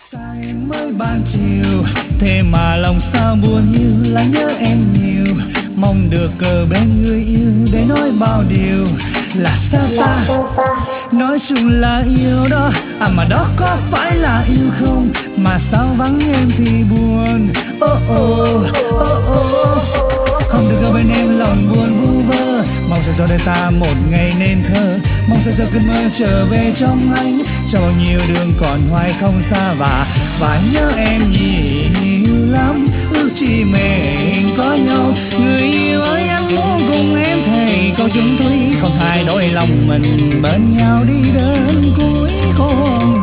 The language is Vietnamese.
Xa em mới ban chiều, thế mà lòng sao buồn hiu, là nhớ em nhiều. Mong được ở bên người yêu để nói bao điều. Là sao ta nói chung là yêu đó, mà đó có phải là yêu không? Mà sao vắng em thì buồn. Oh oh oh oh. Không được ở bên em lòng buồn vu vơ. Mong sao cho đời ta một ngày nên thơ. Mong sao cho cơn mơ trở về trong anh. Cho bao nhiêu đường còn hoài không xa và nhớ em nhiều lắm. Ước chi mình có nhau. Người yêu ơi anh muốn cùng em thề câu chung thủy. Không hai đôi lòng mình bên nhau đi đến cuối con